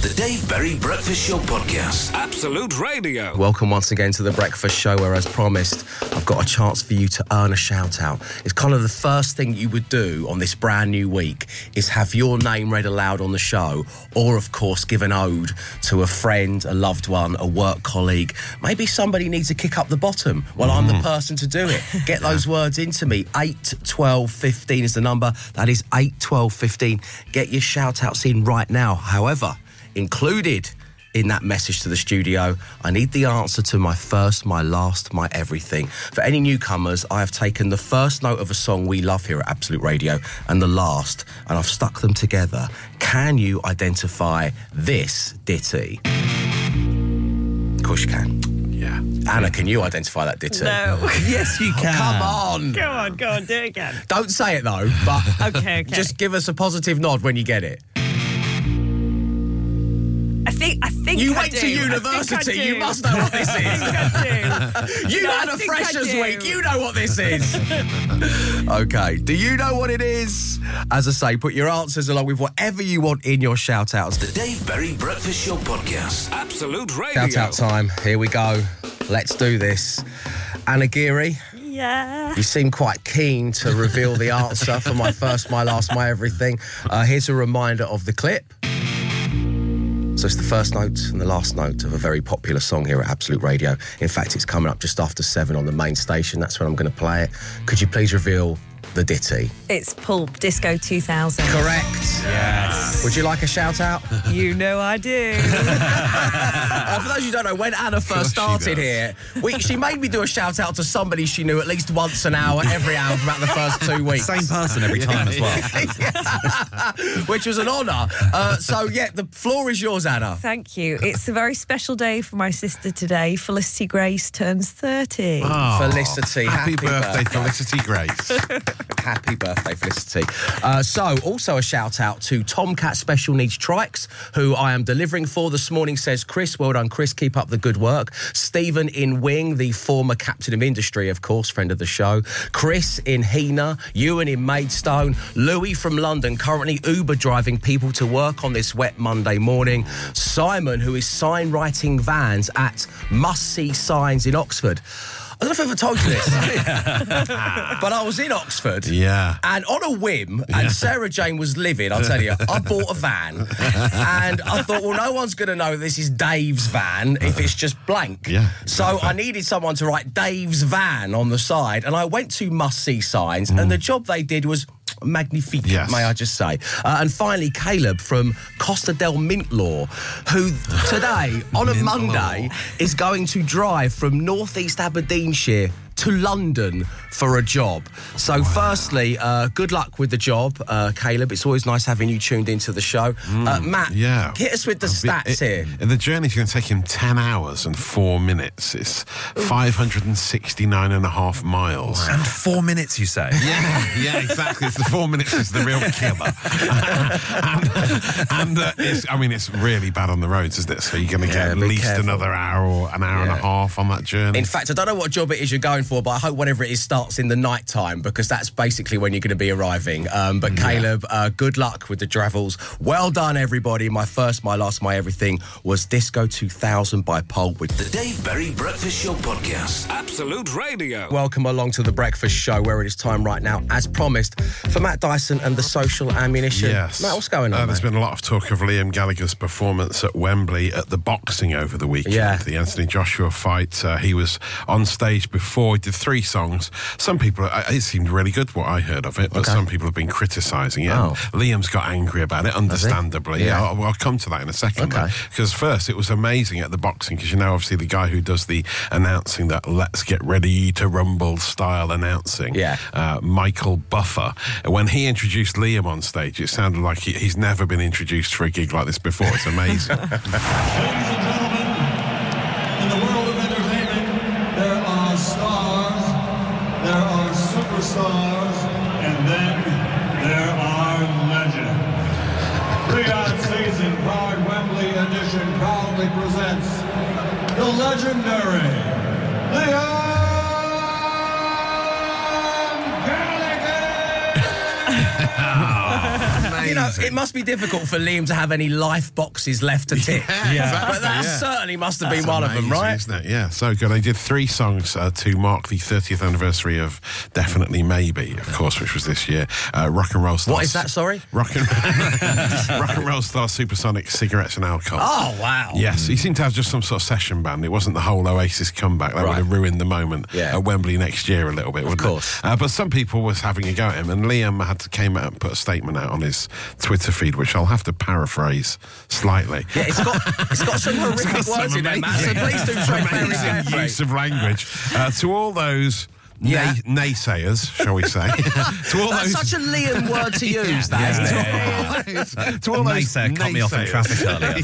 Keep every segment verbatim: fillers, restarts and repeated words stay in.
The Dave Berry Breakfast Show Podcast. Absolute Radio. Welcome once again to The Breakfast Show, where, as promised, I've got a chance for you to earn a shout-out. It's kind of the first thing you would do on this brand new week is have your name read aloud on the show, or, of course, give an ode to a friend, a loved one, a work colleague. Maybe somebody needs to kick up the bottom. Well, mm. I'm the person to do it. Get those words into me. eight twelve fifteen is the number. That is eight twelve fifteen. Get your shout-outs in right now. However, included in that message to the studio, I need the answer to my first, my last, my everything. For any newcomers, I have taken the first note of a song we love here at Absolute Radio and the last, and I've stuck them together. Can you identify this ditty? Of course you can. Yeah. Anna, can you identify that ditty? No. Yes, you can. Oh, come on. Go on, go on, do it again. Don't say it, though, but okay, okay. just give us a positive nod when you get it. I think, I think You I went do. to I think I university, do. you must know what this is. I think I do. You No, had I a think I freshers do. week, you know what this is. Okay, do you know what it is? As I say, put your answers along with whatever you want in your shout-outs. The Dave Berry Breakfast Show Podcast. Absolute Radio. Shout-out time, here we go. Let's do this. Anna Geary, Yeah. you seem quite keen to reveal the answer for my first, my last, my everything. Uh, here's a reminder of the clip. So it's the first note and the last note of a very popular song here at Absolute Radio. In fact, it's coming up just after seven on the main station. That's when I'm going to play it. Could you please reveal the ditty? It's Pulp Disco two thousand. Correct. Yes. Would you like a shout-out? You know I do. Uh, for those who don't know, when Anna first course she started does. here, we, she made me do a shout-out to somebody she knew at least once an hour, every hour for about the first two weeks. Same person every time as well. Which was an honour. Uh, so, yeah, the floor is yours, Anna. Thank you. It's a very special day for my sister today. Felicity Grace turns thirty. Oh, Felicity, happy, happy birthday, birthday. Felicity Grace. Happy birthday, Felicity. Uh, so, also a shout-out to Tomcat Special Needs Trikes, who I am delivering for this morning, says Chris. Well done, Chris. Keep up the good work. Stephen in Wing, the former captain of industry, of course, friend of the show. Chris in Heena. Ewan in Maidstone. Louis from London, currently Uber driving people to work on this wet Monday morning. Simon, who is sign writing vans at Must See Signs in Oxford. I don't know if I've ever told you this, but I was in Oxford. Yeah. And on a whim, and Sarah Jane was livid, I'll tell you, I bought a van. And I thought, well, no one's going to know this is Dave's van if it's just blank. Yeah, So exactly. I needed someone to write Dave's van on the side. And I went to Must See Signs, and the job they did was magnifique, Yes. may I just say. Uh, and finally, Caleb from Costa del Mintlaw, who today, on a Mintlaw. Monday, is going to drive from northeast Aberdeenshire to London for a job. So firstly, uh, good luck with the job, uh, Caleb. It's always nice having you tuned into the show. uh, Matt, Yeah. hit us with the A bit- stats it- here. And the journey's going to take him ten hours and four minutes. It's five hundred sixty-nine and a half miles. And four minutes, you say? Yeah, yeah, exactly. It's the four minutes is the real killer. and and uh, it's, I mean, it's really bad on the roads, isn't it? So you're going to Yeah, get at be least careful. another hour or an hour and Yeah. a half on that journey. In fact, I don't know what job it is you're going for, but I hope whatever it is starts in the night time, because that's basically when you're going to be arriving. Um, but Caleb, uh, good luck with the travels. Well done, everybody. My first, my last, my everything was Disco two thousand by Pulp with The Dave Berry Breakfast Show Podcast. Absolute Radio. Welcome along to the Breakfast Show, where it is time right now, as promised, for Matt Dyson and the Social Ammunition. Yes. Matt, what's going on, Uh, there's mate? been a lot of talk of Liam Gallagher's performance at Wembley at the boxing over the weekend. Yeah. The Anthony Joshua fight. Uh, he was on stage before. He did three songs. Some people, uh, it seemed really good what I heard of it, but Okay. some people have been criticising it. Oh. And Liam's got angry about it, understandably. Yeah. I'll, I'll come to that in a second. Okay. Because first, it was amazing at the boxing, because you know, obviously, the guy who does the announcing, that Let's Get Ready to Rumble style announcing, Yeah. uh, Michael Buffer. When he introduced Liam on stage, it sounded like he, he's never been introduced for a gig like this before. It's amazing. Ladies and gentlemen, in the world of entertainment, there are stars, there are superstars, and then there are legends. Riyadh Season Card Wembley Edition proudly presents the legendary Liam Gallagher! amazing. You know, it must be difficult for Liam to have any life boxes left to tick. Yeah, exactly, But that yeah. certainly must have That's been one amazing, of them, right? Isn't it? Yeah, so good. They did three songs uh, to mark the thirtieth anniversary of Definitely Maybe, of course, which was this year. Uh, rock and roll stars. What is that, sorry? Rock and, rock and roll star Supersonic, Cigarettes and Alcohol. Oh, wow. Yes, he seemed to have just some sort of session band. It wasn't the whole Oasis comeback. That Right. would have ruined the moment Yeah. at Wembley next year a little bit, wouldn't course. it? Uh, but some people was having a go at him, and Liam had to came out and put a statement out on his Twitter feed, which I'll have to paraphrase slightly. Yeah, it's got, it's got some horrific It's got words some in there, Matt, so amazing- please do tread very amazing carefully. use of language. Uh, to all those Yeah. nay- naysayers, shall we say? to all That's those such a Liam word to use, that, isn't it? to all those Naysayer cut me off in naysayers. traffic earlier.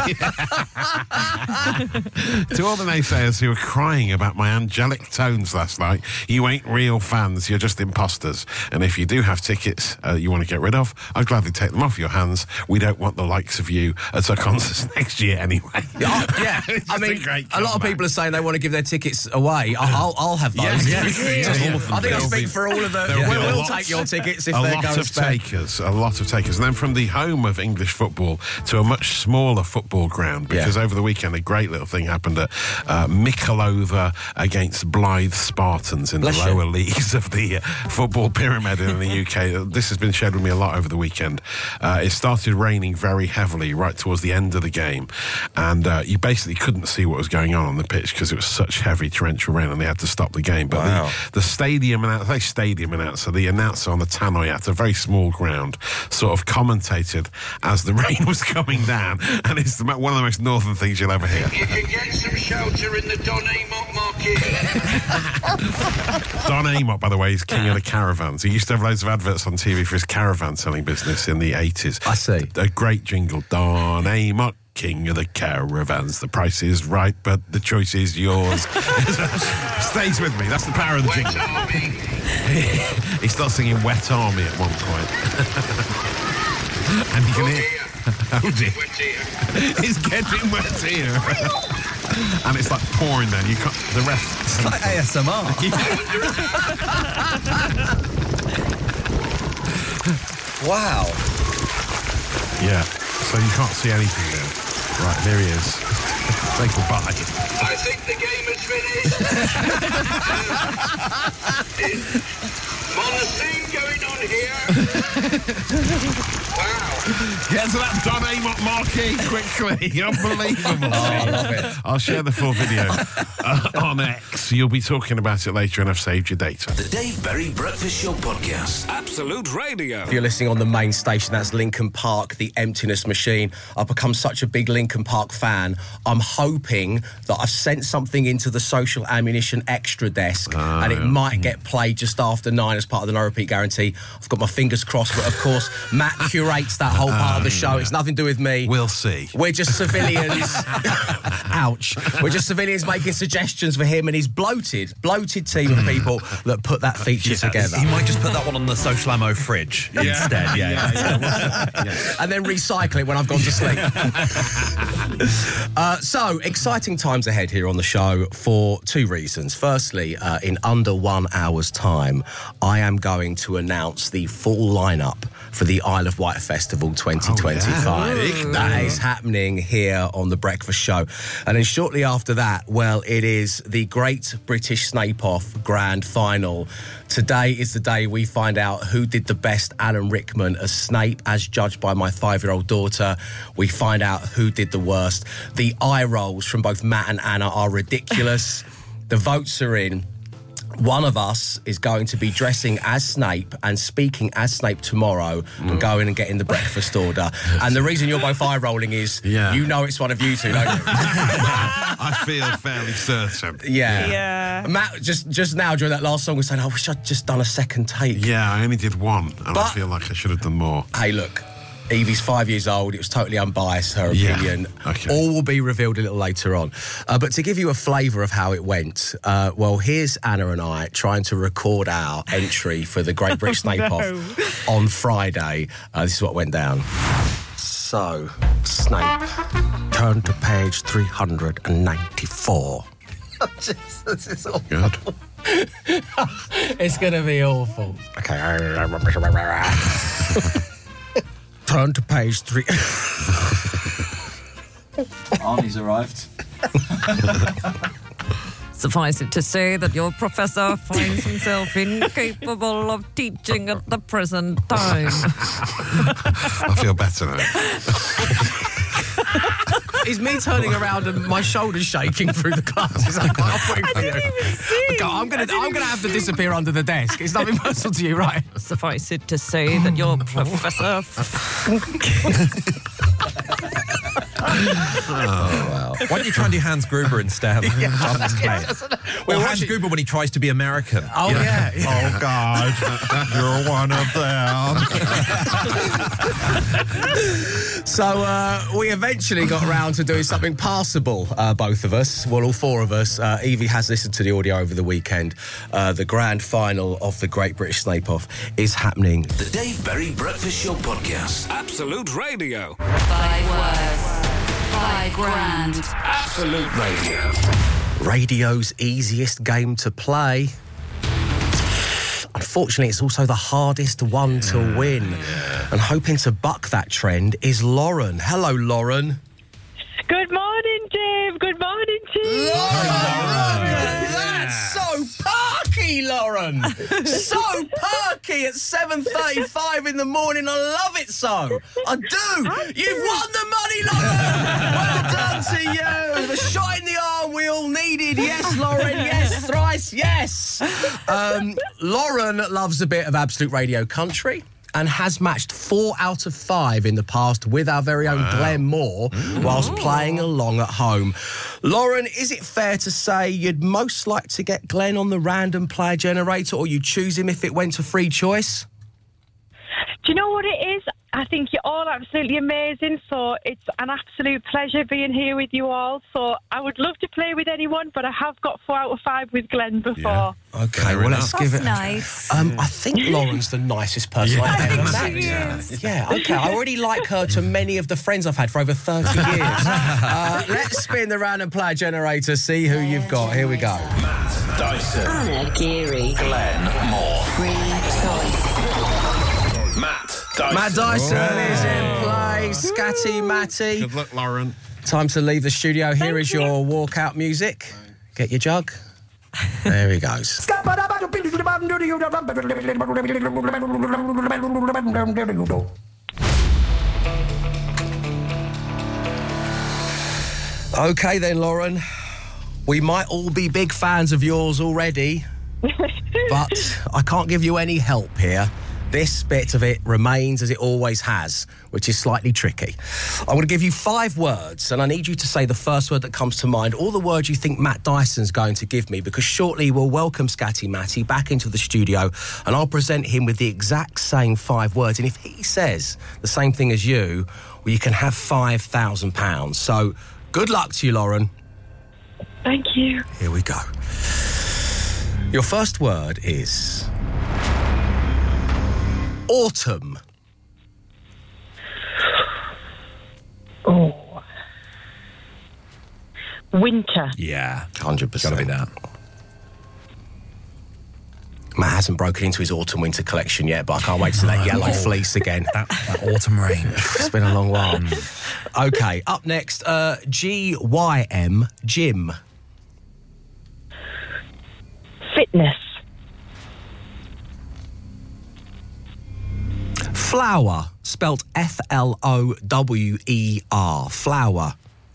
To all the naysayers who were crying about my angelic tones last night, you ain't real fans, you're just imposters. And if you do have tickets uh, you want to get rid of, I'd gladly take them off your hands. We don't want the likes of you at our concerts next year anyway. Yeah, yeah. It's I just mean, a, great a lot of comeback. people are saying they want to give their tickets away. I- I'll, I'll have those. Yeah, yeah, yeah, yeah. I think I There'll speak be- for all of the. there'll be We'll, a we'll lot- take your tickets if a they're lot going of spare. takers, a lot of takers, and then from the home of English football to a much smaller football ground. Because Yeah. over the weekend, a great little thing happened at uh, Mikolova against Blythe Spartans in Bless the you. lower leagues of the uh, football pyramid in the U K. This has been shared with me a lot over the weekend. Uh, it started raining very heavily right towards the end of the game, and uh, you basically couldn't see what was going on on the pitch because it was such heavy torrential rain, and they had to stop the game. But Wow. the, the stadium announcer, they stadium announcer, the announcer on the tannoy at a very small ground, sort of commentated as the rain was coming down, and it's the, one of the most northern things you'll ever hear. You can get some shelter in the Don Amott market. Don Amott, by the way, is king of the caravans. He used to have loads of adverts on T V for his caravan selling business in the eighties. I see. A great jingle, Don Amott, king of the caravans. The price is right, but the choice is yours. Stays with me. That's the power of the Wet jingle. Army. He starts singing Wet Army at one point. And you can Oh hear... dear. Oh dear. Wet here. It's getting wet here. And it's like pouring then. You can't... The rest... It's like A S M R. Wow. Yeah. So you can't see anything now. Right, there he is. Say goodbye. I think the game is finished. Monsoon going on here. Wow. Get to that Don Amott marquee quickly. Unbelievable. Oh, I love it. I'll share the full video uh, on X. You'll be talking about it later, and I've saved your data. The Dave Berry Breakfast Show Podcast. Absolute Radio. If you're listening on the main station, that's Linkin Park, The Emptiness Machine. I've become such a big Linkin Park fan. I'm hoping that I've sent something into the Social Ammunition Extra desk Ah, and it yeah. might get played just after nine as part of the no repeat guarantee. I've got my fingers crossed, but of course, Matt curates that whole part of the show. It's nothing to do with me. We'll see. We're just civilians. Ouch. We're just civilians making suggestions for him and his bloated, bloated team of people that put that feature together. He might just put that one on the social ammo fridge instead. Yeah, yeah. And then recycle it when I've gone to sleep. uh, so, exciting times ahead here on the show for two reasons. Firstly, uh, in under one hour's time, I am going to announce the full lineup for the Isle of Wight Festival twenty twenty-five. Oh, yeah. That is happening here on The Breakfast Show. And then shortly after that, well, it is the Great British Snape Off Grand Final. Today is the day we find out who did the best Alan Rickman as Snape, as judged by my five-year-old daughter. We find out who did the worst. The eye rolls from both Matt and Anna are ridiculous. The votes are in. One of us is going to be dressing as Snape and speaking as Snape tomorrow and going and getting the breakfast order. And the reason you're both eye rolling is Yeah. you know it's one of you two, don't you? I feel fairly certain. Yeah. Yeah. Matt just just now during that last song was saying, I wish I'd just done a second take. Yeah, I only did one, and I But- feel like I should have done more. Hey, look, Evie's five years old. It was totally unbiased, her Yeah. opinion. Okay. All will be revealed a little later on. Uh, but to give you a flavour of how it went, uh, well, here's Anna and I trying to record our entry for the Great British Snape no. Off on Friday. Uh, this is what went down. So, Snape, turn to page three hundred ninety-four. Jesus, it's awful. Good. It's going to be awful. Okay. turn to page three. Arnie's arrived. Suffice it to say that your professor finds himself incapable of teaching at the present time. I feel better now. Is me turning around and my shoulders shaking through the class? Is that quite off-putting for you? I didn't even see. Go, I'm gonna, I'm gonna have to disappear under the desk. It's nothing personal to you, right? Suffice it to say that your professor. Oh, wow. Why don't you try and do Hans Gruber instead? Yeah, Well, Hans watching- Gruber when he tries to be American. Oh, You know? yeah. Oh, God, you're one of them. So uh, we eventually got around to doing something passable, uh, both of us. Well, all four of us. Uh, Evie has listened to the audio over the weekend. Uh, the grand final of the Great British Snape Off is happening. The Dave Berry Breakfast Show Podcast. Absolute Radio. Five words. Five grand. Absolute Radio. Radio's easiest game to play. Unfortunately, it's also the hardest one to win. And hoping to buck that trend is Lauren. Hello, Lauren. Good morning, Dave. Good morning, team. That's so perky, Lauren. So perky at seven thirty-five in the morning. I love it so. I do. You've won the money, Lauren. Well done to you. The shot in the arm we all needed. Yes, Lauren. Yes, thrice. Yes. Um, Lauren loves a bit of Absolute Radio country and has matched four out of five in the past with our very own Glenn Moore whilst playing along at home. Lauren, is it fair to say you'd most like to get Glenn on the random player generator, or you'd choose him if it went to free choice? Do you know what it is? I think you're all absolutely amazing, so it's an absolute pleasure being here with you all. So I would love to play with anyone, but I have got four out of five with Glenn before. Yeah. Okay, Fair well, enough. let's give it... Nice. Um, I think Lauren's the nicest person Yeah. I've ever I met. think she is. Yeah, okay. I already like her to many of the friends I've had for over thirty years. uh, let's spin the random player generator, see who you've got. Here we go. Matt Dyson. Anna Geary. Glenn Moore. Free choice. Matt Dyson. Matt Dyson is in play. Scatty Matty. Good luck, Lauren. Time to leave the studio. Here is your walkout music. Get your jug. There he goes. Okay then, Lauren. We might all be big fans of yours already, but I can't give you any help here. This bit of it remains as it always has, which is slightly tricky. I'm going to give you five words, and I need you to say the first word that comes to mind, or the word you think Matt Dyson's going to give me, because shortly we'll welcome Scatty Matty back into the studio, and I'll present him with the exact same five words. And if he says the same thing as you, well, you can have five thousand pounds. So good luck to you, Lauren. Thank you. Here we go. Your first word is... autumn. Oh. Winter. Yeah. one hundred percent. Gotta be that. Matt hasn't broken into his autumn-winter collection yet, but I can't wait to see that yellow fleece again. That, that autumn range. It's been a long while. OK, up next, uh, G Y M, gym. Fitness. Flower, spelt F L O W E R, flower.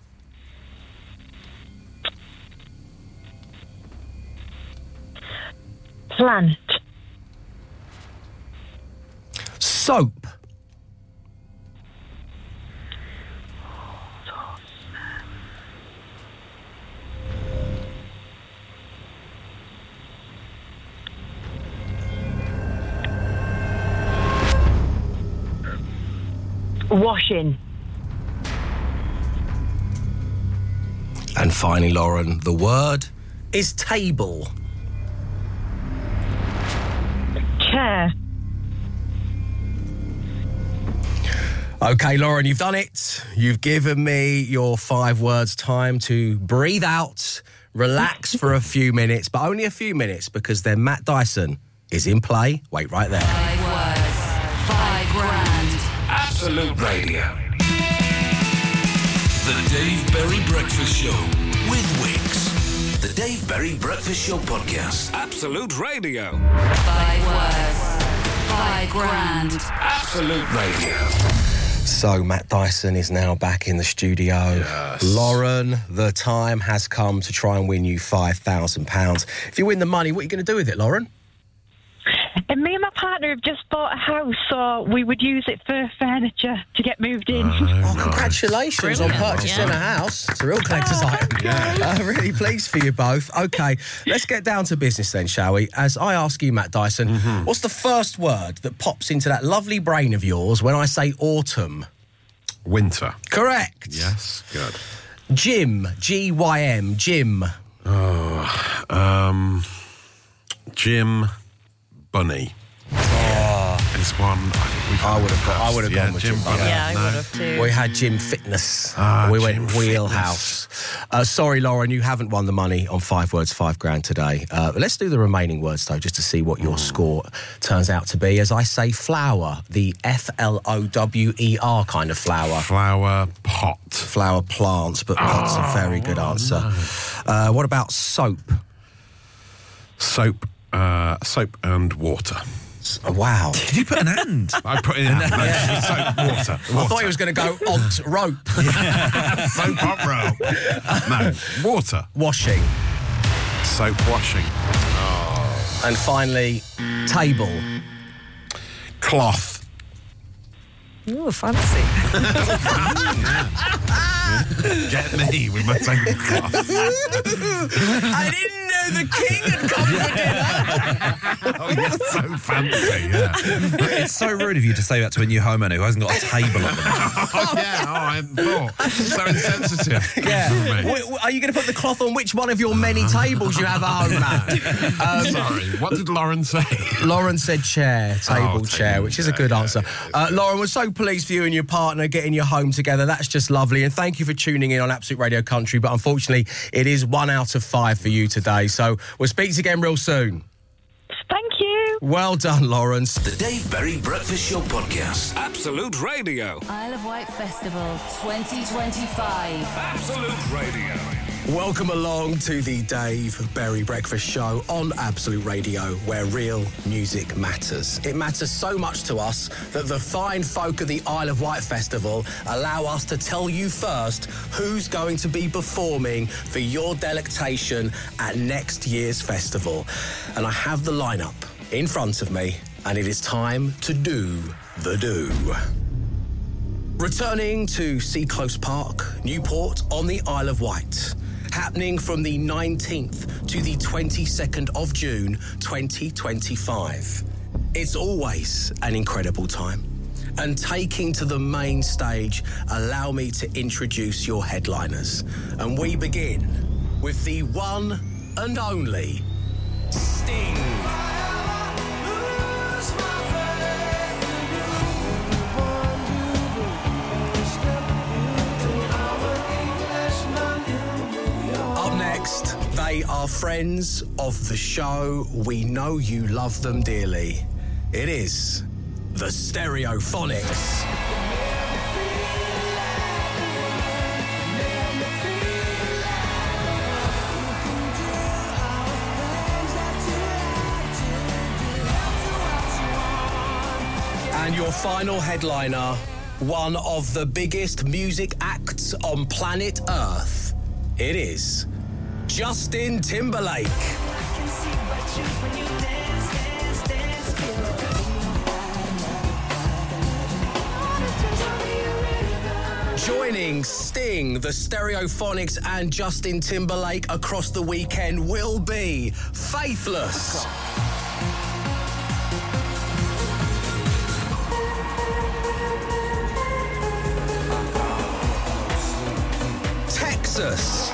Plant. Soap. Washing. And finally, Lauren, the word is table. Chair. OK, Lauren, you've done it. You've given me your five words time to breathe out, relax for a few minutes, but only a few minutes, because then Matt Dyson is in play. Wait right there. Five words. Five grand. Absolute Radio. The Dave Berry Breakfast Show with Wix. The Dave Berry Breakfast Show podcast. Absolute Radio. Five words. Five grand. Absolute Radio. So, Matt Dyson is now back in the studio. Yes. Lauren, the time has come to try and win you five thousand pounds. If you win the money, what are you going to do with it, Lauren? And me and my partner have just bought a house, so we would use it for furniture to get moved in. Oh, congratulations on Brilliant. purchasing Yeah. a house. It's a real collector's item. Yeah. Uh, really pleased for you both. OK, let's get down to business then, shall we? As I ask you, Matt Dyson, what's the first word that pops into that lovely brain of yours when I say autumn? Winter. Correct. Yes, good. Jim, G Y M, Jim. Oh, um, Jim Bunny. It's one. I, think we've I had would have got- I past. would have yeah, gone with Jim Jim Bunny. Bunny. Yeah, I No? would have too. We had Jim Fitness. Ah, we Jim went Wheelhouse. Uh, sorry, Lauren, you haven't won the money on five words, five grand today. Uh, but let's do the remaining words, though, just to see what your score turns out to be. As I say, flower, the F L O W E R kind of flower. Flower pot. Flower plants, but pot's a very good answer. Uh, what about soap? Soap. Uh, soap and water. S- Wow. Did you put an and? I put in soap, water. I thought he was going to go ont rope. Soap up rope. No, water. Washing. Soap washing. And finally, table. Cloth. Ooh, fancy. Get me with my tablecloth. I didn't know the king had come for dinner. Oh, you're so fancy, yeah. It's so rude of you to say that to a new homeowner who hasn't got a table at the moment. Oh, yeah, oh, I hadn't thought. So insensitive. Yeah. For me. W- w- Are you going to put the cloth on which one of your many tables you have at home, Matt? Um, Sorry, what did Lauren say? Lauren said chair, table Oh, chair, table which is a chair, good yeah, answer. yeah, Uh, Lauren, we're so pleased for you and your partner getting your home together. That's just lovely. And thank you for tuning in on Absolute Radio Country. But unfortunately, it is one out of five for you today. So we'll speak again real soon. Thank you. Well done, Lawrence. The Dave Berry Breakfast Show podcast. Absolute Radio. Isle of Wight Festival twenty twenty-five. Absolute Radio. Welcome along to the Dave Berry Breakfast Show on Absolute Radio, where real music matters. It matters so much to us that the fine folk of the Isle of Wight Festival allow us to tell you first who's going to be performing for your delectation at next year's festival. And I have the lineup in front of me, and it is time to do the do. Returning to Seaclose Park, Newport on the Isle of Wight. Happening from the nineteenth to the twenty-second of June twenty twenty-five. It's always an incredible time. And taking to the main stage, allow me to introduce your headliners. And we begin with the one and only Sting. Next, they are friends of the show. We know you love them dearly. It is the Stereophonics. And your final headliner, one of the biggest music acts on planet Earth. It is Justin Timberlake. Joining Sting, the Stereophonics, and Justin Timberlake across the weekend will be Faithless. Texas.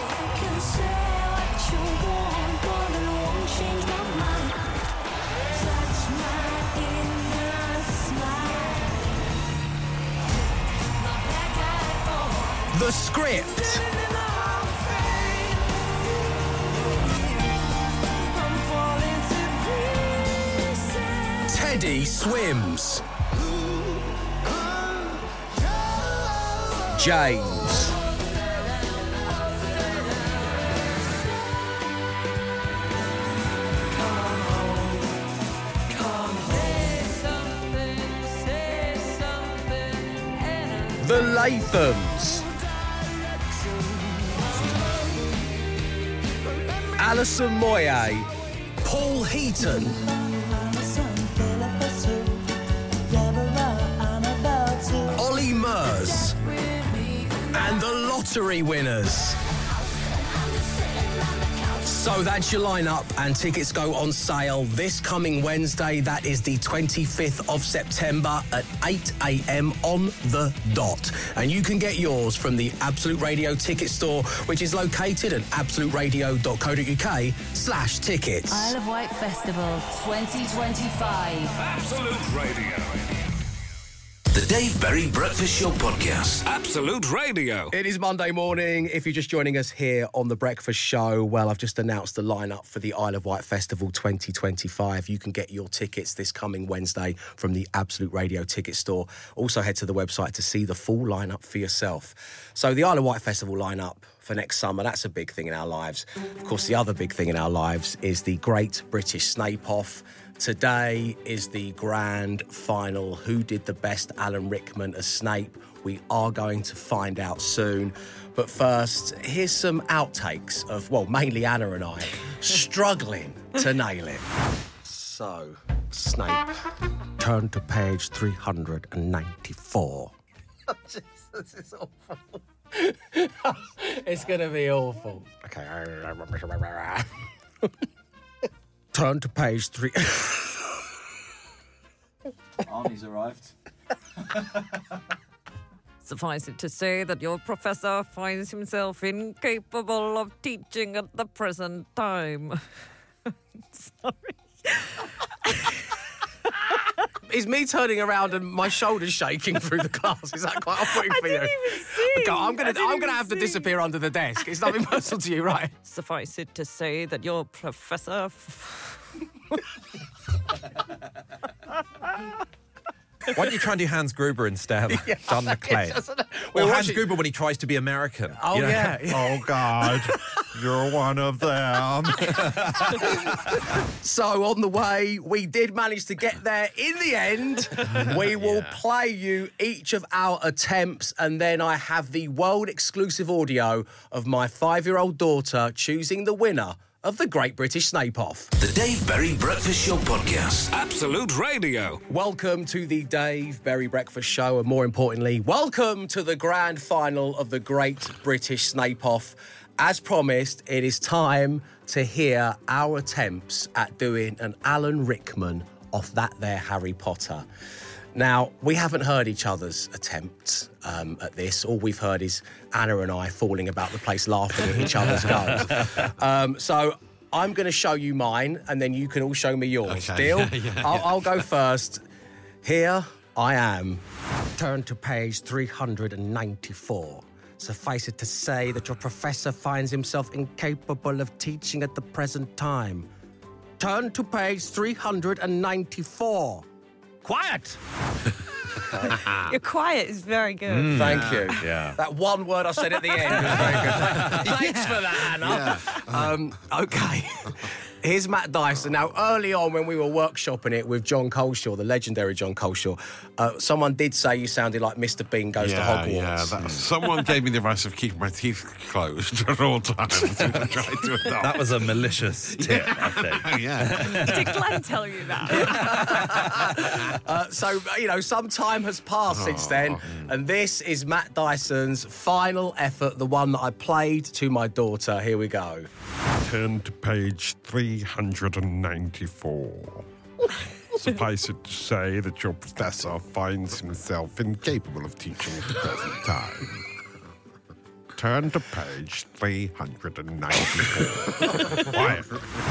The Script. Teddy Swims. James. The Lathams. Alison Moyet. Paul Heaton. Ollie Murs. And the lottery winners. So that's your lineup, and tickets go on sale this coming Wednesday. That is the twenty-fifth of September at eight a.m. on the dot. And you can get yours from the Absolute Radio ticket store, which is located at absolute radio dot co dot uk slash tickets. Isle of Wight Festival twenty twenty-five. Absolute Radio. The Dave Berry Breakfast Show Podcast. Absolute Radio. It is Monday morning. If you're just joining us here on The Breakfast Show, well, I've just announced the lineup for the Isle of Wight Festival twenty twenty-five. You can get your tickets this coming Wednesday from the Absolute Radio ticket store. Also head to the website to see the full lineup for yourself. So the Isle of Wight Festival lineup for next summer, that's a big thing in our lives. Of course, the other big thing in our lives is the Great British Snape Off. Today is the grand final. Who did the best Alan Rickman as Snape? We are going to find out soon. But first, here's some outtakes of, well, mainly Anna and I, struggling to nail it. So, Snape, turn to page three hundred ninety-four. Oh, Jesus, this is awful. It's going to be awful. Okay. Turn to page three. Arnie's arrived. Suffice it to say that your professor finds himself incapable of teaching at the present time. Sorry. Is me turning around and my shoulders shaking through the class? Is that quite off-putting for you? I didn't even sing. God, I'm gonna, I didn't I'm gonna even have to sing. disappear under the desk. It's nothing personal to you, right? Suffice it to say that your professor... Why don't you try and do Hans Gruber instead? Yeah, John McClane. We're Or Hans watching- Gruber when he tries to be American. Oh, You know? yeah. Oh, God, you're one of them. So on the way, we did manage to get there in the end. We will play you each of our attempts, and then I have the world exclusive audio of my five-year-old daughter choosing the winner of the Great British Snape Off. The Dave Berry Breakfast Show Podcast. Absolute Radio. Welcome to the Dave Berry Breakfast Show, and more importantly, welcome to the grand final of the Great British Snape Off. As promised, it is time to hear our attempts at doing an Alan Rickman off that there Harry Potter. Now, we haven't heard each other's attempts um, at this. All we've heard is Anna and I falling about the place laughing at each other's goals. Um, so I'm going to show you mine, and then you can all show me yours. Okay. Deal? Yeah, yeah, I'll, yeah. I'll go first. Here I am. Turn to page three hundred ninety-four. Suffice it to say that your professor finds himself incapable of teaching at the present time. Turn to page three hundred ninety-four. Quiet! Your quiet is very good. Mm. Thank you. Yeah. That one word I said at the end was very good. Thanks for that, Anna. Um, okay. Here's Matt Dyson. Now, early on when we were workshopping it with John Coleshaw, the legendary John Coleshaw, uh, someone did say you sounded like Mister Bean Goes to Yeah, Hogwarts. yeah. That, someone gave me the advice of keeping my teeth closed at all times. Which I tried to adopt. That was a malicious tip, I think. Oh, yeah. Did Glenn tell you that? Uh, so, you know, some time has passed since then, and this is Matt Dyson's final effort, the one that I played to my daughter. Here we go. Turn to page three hundred ninety-four. Suffice it to say that your professor finds himself incapable of teaching at the present time. Turn to page three hundred ninety-four. Quiet.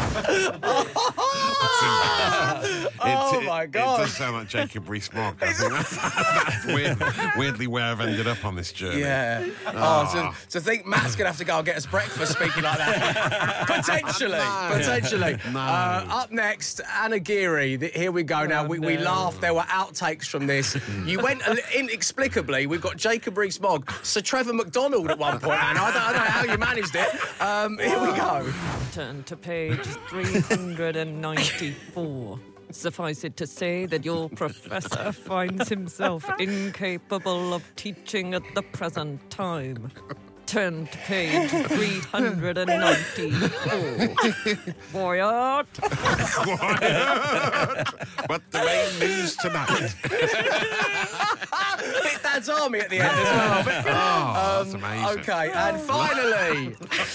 Oh, it, my it, God. It does sound like Jacob Rees-Mogg. I think that's, that's weird, weirdly where I've ended up on this journey. Yeah. Oh, so, so think Matt's going to have to go and get us breakfast speaking like that. Potentially. No. Potentially. No. Uh, up next, Anna Geary. Th- Here we go now. Oh, we, we no. laughed. There were outtakes from this. You went uh, inexplicably. We've got Jacob Rees-Mogg, Sir Trevor McDonald at one point, Anna. I don't, I don't know how you managed it. Um, here we go. Turn to page three hundred ninety-four. Suffice it to say that your professor finds himself incapable of teaching at the present time. Turn to page three hundred ninety-four. Quiet. Quiet. But the main news tonight. Bit Dad's Army at the end as well. But, Oh, that's amazing. Okay, and finally,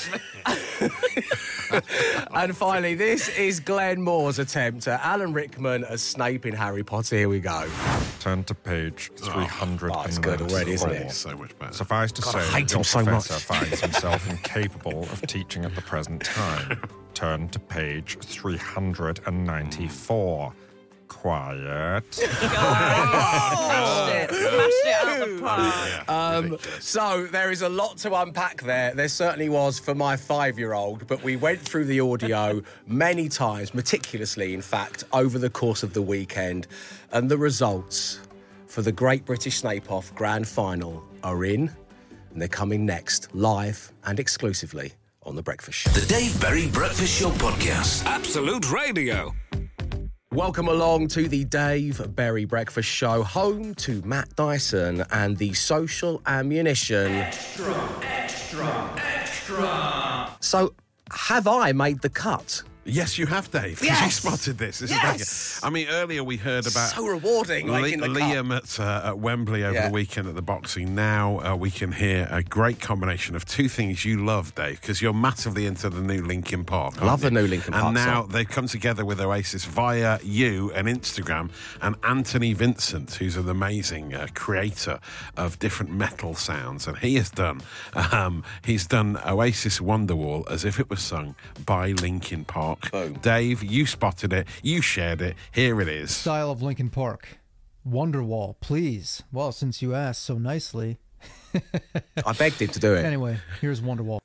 and finally, this is Glenn Moore's attempt at Alan Rickman as Snape in Harry Potter. Here we go. Turn to page three hundred Oh, it's good already, isn't it? So much better. Suffice to God, say, I hate that your him so professor much. finds himself incapable of teaching at the present time. Turn to page three hundred ninety-four. Quiet. Smashed it. Smashed it out of the park. Um, so there is a lot to unpack there. There certainly was for my five-year-old, but we went through the audio many times, meticulously, in fact, over the course of the weekend, and the results for the Great British Snape-Off Grand Final are in, and they're coming next, live and exclusively on The Breakfast Show. The Dave Berry Breakfast Show Podcast. Absolute Radio. Welcome along to the Dave Berry Breakfast Show, home to Matt Dyson and the Social Ammunition. Extra, extra, extra. So, have I made the cut? Yes, you have, Dave. Yes. You spotted this. this Yes. Is I mean, earlier we heard about So rewarding, Li- making the cut. Liam at, uh, at Wembley over Yeah. the weekend at the boxing. Now uh, we can hear a great combination of two things you love, Dave, because you're massively into the new Linkin Park. aren't Love you? the new Linkin Park And now song. they've come together with Oasis via you and Instagram, and Anthony Vincent, who's an amazing uh, creator of different metal sounds, and he has done um, he's done Oasis Wonderwall as if it was sung by Linkin Park. Boom. Dave, you spotted it, you shared it. Here it is. Style of Linkin Park. Wonderwall, please. Well, since you asked so nicely. I begged him to do it. Anyway, here's Wonderwall.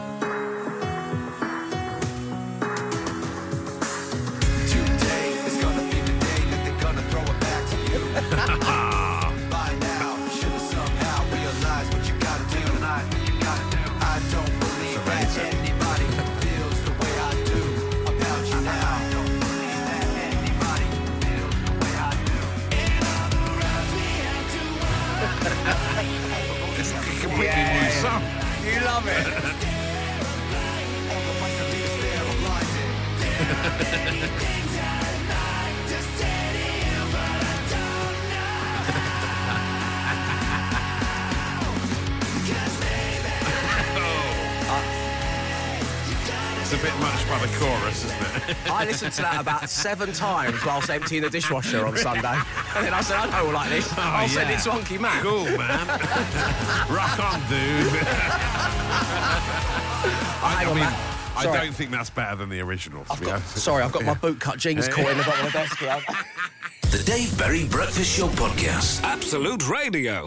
Today is gonna be the day that they're gonna throw it back to you. By now, you should have somehow realized what you gotta do. You gotta do. I don't believe that anybody feels the way I do about you now. I don't believe that anybody feels the way I do. In other words, we have to work. It's a completely new song. You love it. All the ones that leave us there are blinded. There are many things I'd like to say to you, but I don't know. 'Cause maybe It's a bit much by the chorus, isn't it? I listened to that about seven times whilst emptying the dishwasher on Sunday. And then I said, I know all like this. I'll send yeah. it to Unky Matt. Cool, man. Rock on, dude. Hang I on, mean, Matt. I Sorry. don't think that's better than the original. To I've be got, honest. sorry, I've got my bootcut jeans caught in the bottom of the desk here. The Dave Berry Breakfast Show Podcast. Absolute Radio.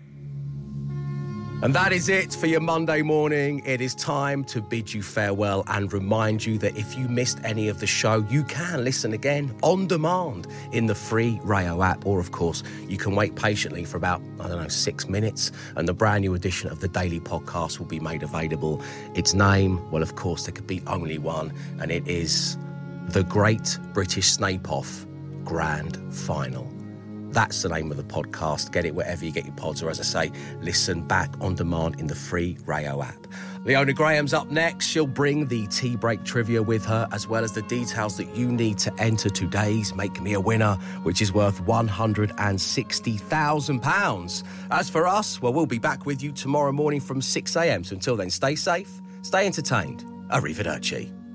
And that is it for your Monday morning. It is time to bid you farewell and remind you that if you missed any of the show, you can listen again on demand in the free Rayo app. Or, of course, you can wait patiently for about, I don't know, six minutes and the brand new edition of the Daily Podcast will be made available. Its name, well, of course, there could be only one, and it is The Great British Snape-Off Grand Final. That's the name of the podcast. Get it wherever you get your pods, or as I say, listen back on demand in the free Rayo app. Leona Graham's up next. She'll bring the tea break trivia with her, as well as the details that you need to enter today's Make Me a Winner, which is worth one hundred sixty thousand pounds. As for us, well, we'll be back with you tomorrow morning from six a.m. So until then, stay safe, stay entertained. Arrivederci.